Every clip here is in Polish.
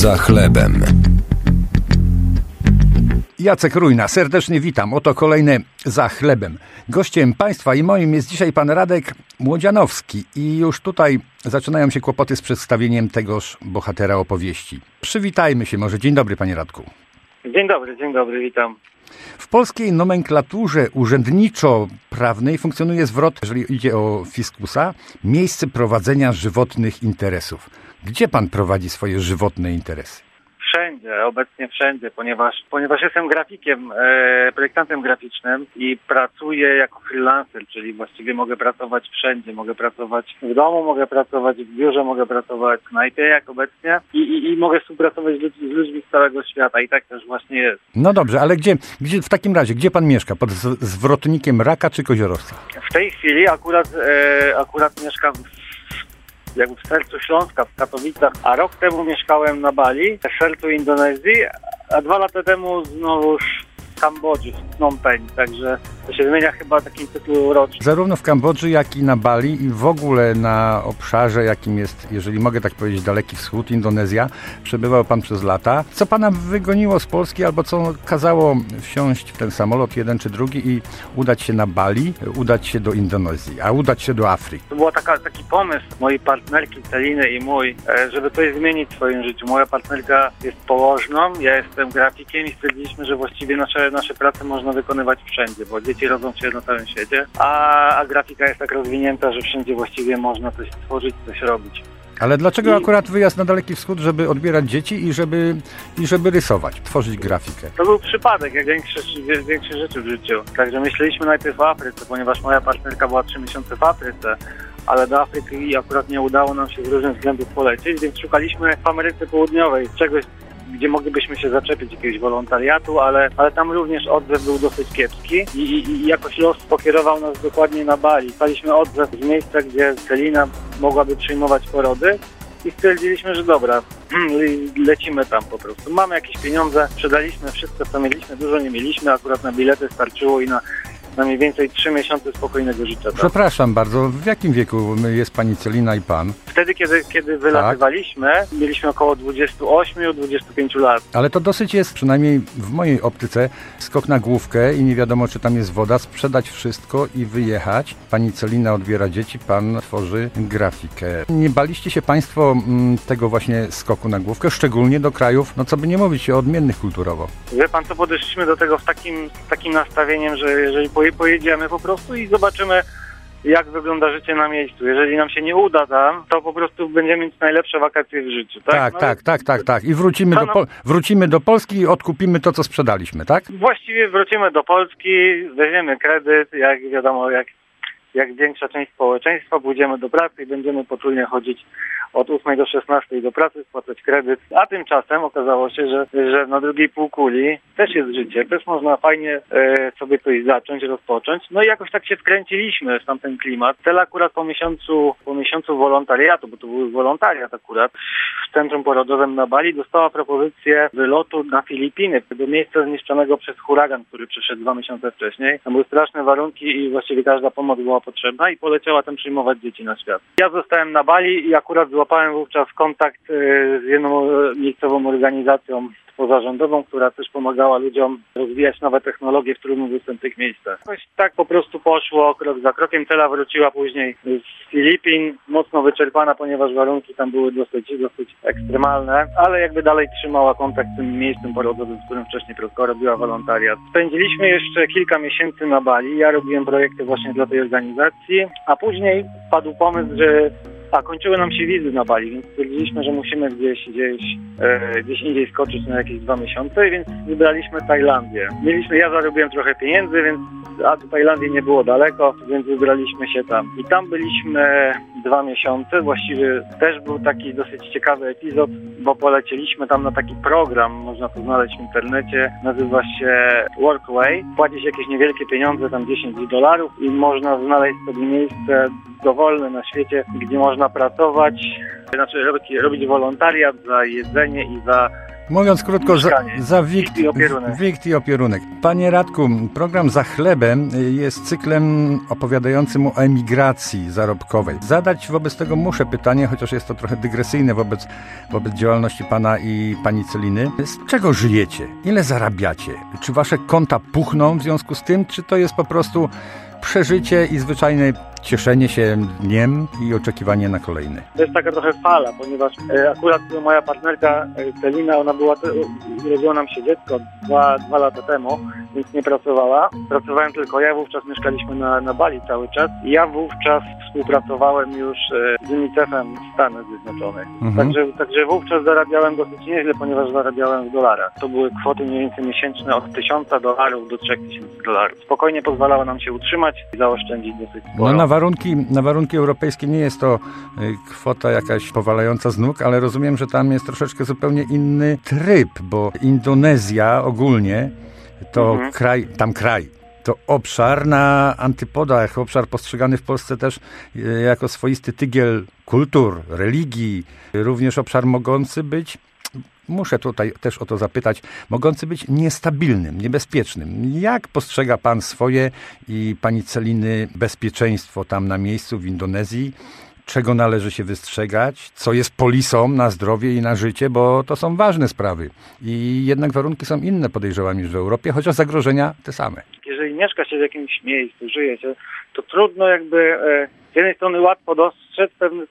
Za chlebem. Jacek Rujna, serdecznie witam. Oto kolejne Za chlebem. Gościem Państwa i moim jest dzisiaj pan Radek Młodzianowski i już tutaj zaczynają się kłopoty z przedstawieniem tegoż bohatera opowieści. Przywitajmy się może. Dzień dobry, panie Radku. Dzień dobry, witam. W polskiej nomenklaturze urzędniczo-prawnej funkcjonuje zwrot, jeżeli idzie o fiskusa, miejsce prowadzenia żywotnych interesów. Gdzie pan prowadzi swoje żywotne interesy? Wszędzie, obecnie wszędzie, ponieważ jestem grafikiem, projektantem graficznym i pracuję jako freelancer, czyli właściwie mogę pracować wszędzie. Mogę pracować w domu, mogę pracować w biurze, mogę pracować w knajpie jak obecnie i mogę współpracować z ludźmi z całego świata i tak też właśnie jest. No dobrze, ale gdzie w takim razie, gdzie pan mieszka? Pod zwrotnikiem Raka czy Koziorowca? W tej chwili akurat mieszkam w sercu Śląska, w Katowicach, a rok temu mieszkałem na Bali, w sercu Indonezji, a 2 lata temu znowuż w Kambodży, w Phnom Penh, także to się zmienia chyba taki tytuł roczny. Zarówno w Kambodży, jak i na Bali i w ogóle na obszarze, jakim jest, jeżeli mogę tak powiedzieć, Daleki Wschód, Indonezja, przebywał pan przez lata. Co pana wygoniło z Polski, albo co kazało wsiąść w ten samolot, jeden czy drugi i udać się na Bali, udać się do Indonezji, a udać się do Afryki? To był taki pomysł mojej partnerki Celiny i mój, żeby coś zmienić w swoim życiu. Moja partnerka jest położną, ja jestem grafikiem i stwierdziliśmy, że właściwie nasze prace można wykonywać wszędzie, bo dzieci rodzą się na całym świecie, a grafika jest tak rozwinięta, że wszędzie właściwie można coś tworzyć, coś robić. Ale dlaczego akurat wyjazd na Daleki Wschód, żeby odbierać dzieci i żeby rysować, tworzyć grafikę? To był przypadek, jak większe rzeczy w życiu. Także myśleliśmy najpierw o Afryce, ponieważ moja partnerka była 3 miesiące w Afryce, ale do Afryki akurat nie udało nam się z różnych względów polecieć, więc szukaliśmy w Ameryce Południowej czegoś, gdzie moglibyśmy się zaczepić jakiegoś wolontariatu, ale tam również odzew był dosyć kiepski i jakoś los pokierował nas dokładnie na Bali. Staliśmy odzew z miejsca, gdzie Celina mogłaby przyjmować porody i stwierdziliśmy, że dobra, lecimy tam po prostu. Mamy jakieś pieniądze, sprzedaliśmy wszystko, co mieliśmy, dużo nie mieliśmy, akurat na bilety starczyło i na mniej więcej 3 miesiące spokojnego życia. Tak? Przepraszam bardzo, w jakim wieku jest pani Celina i pan? Wtedy, kiedy wylatywaliśmy, mieliśmy około 28-25 lat. Ale to dosyć jest, przynajmniej w mojej optyce, skok na główkę i nie wiadomo, czy tam jest woda, sprzedać wszystko i wyjechać. Pani Celina odbiera dzieci, pan tworzy grafikę. Nie baliście się państwo tego właśnie skoku na główkę, szczególnie do krajów, no co by nie mówić, odmiennych kulturowo? Wie pan co, podeszliśmy do tego takim nastawieniem, że jeżeli pojedziemy po prostu i zobaczymy, jak wygląda życie na miejscu. Jeżeli nam się nie uda tam, to po prostu będziemy mieć najlepsze wakacje w życiu, tak? Tak. I wrócimy do Polski i odkupimy to, co sprzedaliśmy, tak? Właściwie wrócimy do Polski, weźmiemy kredyt, jak wiadomo, jak większa część społeczeństwa, pójdziemy do pracy i będziemy potulnie chodzić od 8 do 16 do pracy, spłacać kredyt. A tymczasem okazało się, że na drugiej półkuli też jest życie, też można fajnie sobie coś zacząć, rozpocząć. No i jakoś tak się wkręciliśmy w tamten klimat. Cel akurat po miesiącu wolontariatu, bo to był wolontariat akurat, w Centrum Porodowym na Bali dostała propozycję wylotu na Filipiny, do miejsca zniszczonego przez huragan, który przyszedł 2 miesiące wcześniej. Tam były straszne warunki i właściwie każda pomoc była potrzebna i poleciała tam przyjmować dzieci na świat. Ja zostałem na Bali i akurat złapałem wówczas kontakt z jedną miejscową organizacją pozarządową, która też pomagała ludziom rozwijać nowe technologie w trudno dostępnych miejscach. Jakoś tak po prostu poszło krok za krokiem. Cela wróciła później z Filipin, mocno wyczerpana, ponieważ warunki tam były dosyć ekstremalne, ale jakby dalej trzymała kontakt z tym miejscem porodowym, w którym wcześniej robiła wolontariat. Spędziliśmy jeszcze kilka miesięcy na Bali. Ja robiłem projekty właśnie dla tej organizacji, a później padł pomysł, że kończyły nam się wizy na Bali, więc stwierdziliśmy, że musimy gdzieś indziej skoczyć na jakieś 2 miesiące, więc wybraliśmy Tajlandię. Ja zarobiłem trochę pieniędzy, a do Tajlandii nie było daleko, więc wybraliśmy się tam. I tam byliśmy 2 miesiące, właściwie też był taki dosyć ciekawy epizod, bo polecieliśmy tam na taki program, można to znaleźć w internecie, nazywa się Workaway. Płaci się jakieś niewielkie pieniądze, tam $10 i można znaleźć sobie miejsce dowolne na świecie, gdzie można pracować, robić wolontariat za jedzenie i za Mówiąc krótko, za wikt i opierunek. Panie Radku, program Za chlebem jest cyklem opowiadającym o emigracji zarobkowej. Zadać wobec tego muszę pytanie, chociaż jest to trochę dygresyjne wobec działalności pana i pani Celiny. Z czego żyjecie? Ile zarabiacie? Czy wasze konta puchną w związku z tym, czy to jest po prostu przeżycie i zwyczajne cieszenie się dniem i oczekiwanie na kolejny? To jest taka trochę fala, ponieważ akurat moja partnerka Celina, ona urodziło nam się dziecko 2 lata temu, więc nie pracowała. Pracowałem tylko ja, wówczas mieszkaliśmy na Bali cały czas i ja wówczas współpracowałem już z UNICEF-em w Stanach Zjednoczonych. Także wówczas zarabiałem dosyć nieźle, ponieważ zarabiałem w dolarach. To były kwoty mniej więcej miesięczne od $1000 do $3000. Spokojnie pozwalało nam się utrzymać i zaoszczędzić dosyć sporo. No na warunki europejskie nie jest to kwota jakaś powalająca z nóg, ale rozumiem, że tam jest troszeczkę zupełnie inny tryb, bo Indonezja ogólnie to kraj. To obszar na antypodach, obszar postrzegany w Polsce też jako swoisty tygiel kultur, religii, również obszar mogący być, muszę tutaj też o to zapytać, mogący być niestabilnym, niebezpiecznym. Jak postrzega pan swoje i pani Celiny bezpieczeństwo tam na miejscu w Indonezji? Czego należy się wystrzegać? Co jest polisą na zdrowie i na życie? Bo to są ważne sprawy. I jednak warunki są inne, podejrzewam, niż w Europie, chociaż zagrożenia te same. Jeżeli mieszka się w jakimś miejscu, żyje się, to trudno jakby... Z jednej strony łatwo dostrzec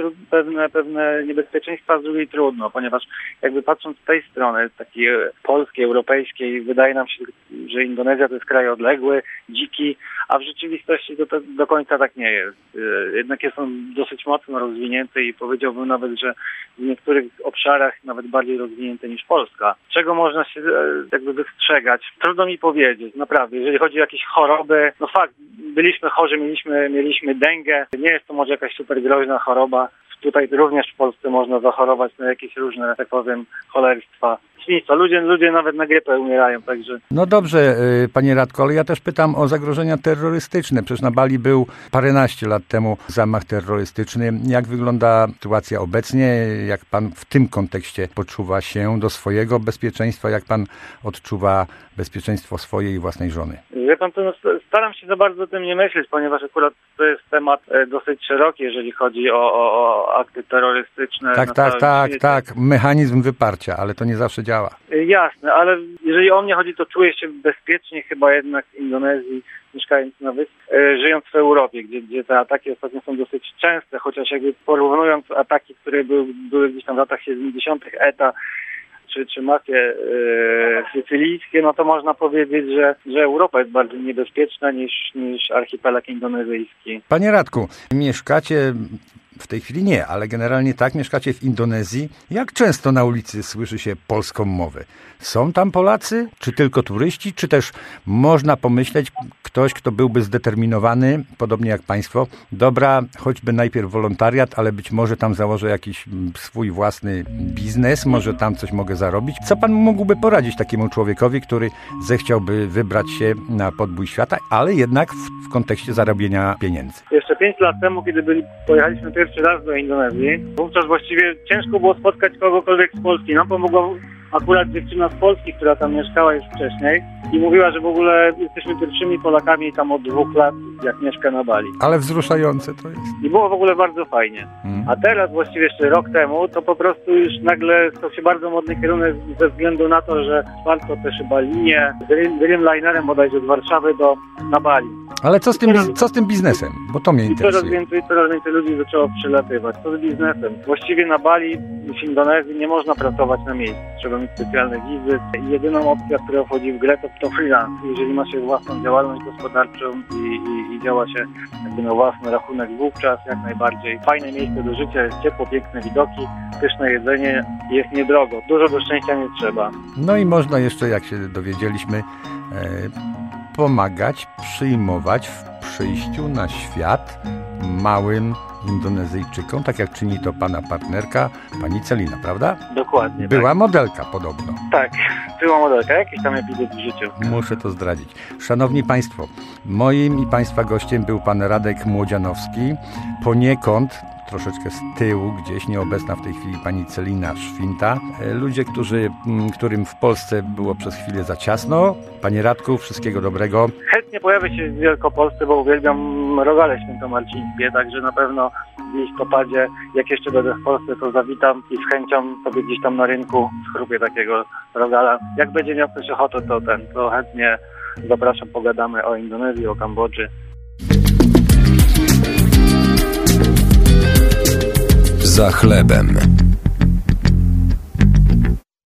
pewne niebezpieczeństwa, z drugiej trudno, ponieważ jakby patrząc z tej strony, takiej polskiej, europejskiej, wydaje nam się, że Indonezja to jest kraj odległy, dziki, a w rzeczywistości to do końca tak nie jest. Jednak jest on dosyć mocno rozwinięty i powiedziałbym nawet, że w niektórych obszarach nawet bardziej rozwinięty niż Polska. Czego można się jakby wystrzegać? Trudno mi powiedzieć, naprawdę. Jeżeli chodzi o jakieś choroby, no fakt, byliśmy chorzy, mieliśmy dengę. Nie jest to może jakaś super groźna choroba. Tutaj również w Polsce można zachorować na jakieś różne, tak powiem, cholerstwa. Świństwa. Ludzie nawet na grypę umierają, także... No dobrze, panie Radko, ale ja też pytam o zagrożenia terrorystyczne. Przecież na Bali był paręnaście lat temu zamach terrorystyczny. Jak wygląda sytuacja obecnie? Jak pan w tym kontekście poczuwa się do swojego bezpieczeństwa? Jak pan odczuwa bezpieczeństwo swojej i własnej żony? Wie pan, to staram się za bardzo o tym nie myśleć, ponieważ akurat to jest temat dosyć szeroki, jeżeli chodzi o akty terrorystyczne. Tak. Mechanizm wyparcia, ale to nie zawsze działa. Jasne, ale jeżeli o mnie chodzi, to czuję się bezpiecznie chyba jednak w Indonezji, mieszkając na wyspie, żyjąc w Europie, gdzie te ataki ostatnio są dosyć częste, chociaż jakby porównując ataki, które były gdzieś tam w latach 70. ETA, czy mafie sycylijskie, no to można powiedzieć, że Europa jest bardziej niebezpieczna niż archipelag indonezyjski. Panie Radku, mieszkacie... W tej chwili nie, ale generalnie tak, mieszkacie w Indonezji. Jak często na ulicy słyszy się polską mowę? Są tam Polacy? Czy tylko turyści? Czy też można pomyśleć, ktoś, kto byłby zdeterminowany, podobnie jak państwo, dobra, choćby najpierw wolontariat, ale być może tam założę jakiś swój własny biznes, może tam coś mogę zarobić. Co pan mógłby poradzić takiemu człowiekowi, który zechciałby wybrać się na podbój świata, ale jednak w kontekście zarabienia pieniędzy? Jeszcze 5 lat temu, kiedy pojechaliśmy pierwszy raz do Indonezji, wówczas właściwie ciężko było spotkać kogokolwiek z Polski. Nam pomogła akurat dziewczyna z Polski, która tam mieszkała już wcześniej i mówiła, że w ogóle jesteśmy pierwszymi Polakami tam od 2 lat, jak mieszka na Bali. Ale wzruszające to jest. I było w ogóle bardzo fajnie. A teraz, właściwie jeszcze rok temu, to po prostu już nagle stał się bardzo modny kierunek ze względu na to, że warto też chyba linię Dreamlinerem bodajże z Warszawy na Bali. Ale co z tym biznesem? Bo to mnie interesuje. Coraz więcej ludzi zaczęło przylatywać. Co z biznesem? Właściwie na Bali, w Indonezji nie można pracować na miejscu. Trzeba mieć specjalne wizy. I jedyną opcją, która wchodzi w grę, to freelance. Jeżeli ma się własną działalność gospodarczą i działa się jakby na własny rachunek, wówczas jak najbardziej. Fajne miejsce do życia, jest ciepło, piękne widoki, pyszne jedzenie, jest niedrogo. Dużo do szczęścia nie trzeba. No i można jeszcze, jak się dowiedzieliśmy, pomagać, przyjmować w przyjściu na świat małym Indonezyjczykom, tak jak czyni to pana partnerka, pani Celina, prawda? Dokładnie. Była modelka podobno. Tak, była modelka, jakiś tam epizod w życiu. Muszę to zdradzić. Szanowni państwo, moim i państwa gościem był pan Radek Młodzianowski. Poniekąd, troszeczkę z tyłu gdzieś, nieobecna w tej chwili pani Celina Szwinta. Ludzie, którym w Polsce było przez chwilę za ciasno. Panie Radku, wszystkiego dobrego. Chętnie pojawię się w Wielkopolsce, bo uwielbiam rogale świętomarcińskie, także na pewno w listopadzie, jak jeszcze będę w Polsce, to zawitam i z chęcią sobie gdzieś tam na rynku schrupię takiego rogala. Jak będzie miał ktoś ochotę, to chętnie zapraszam, pogadamy o Indonezji, o Kambodży. Za chlebem.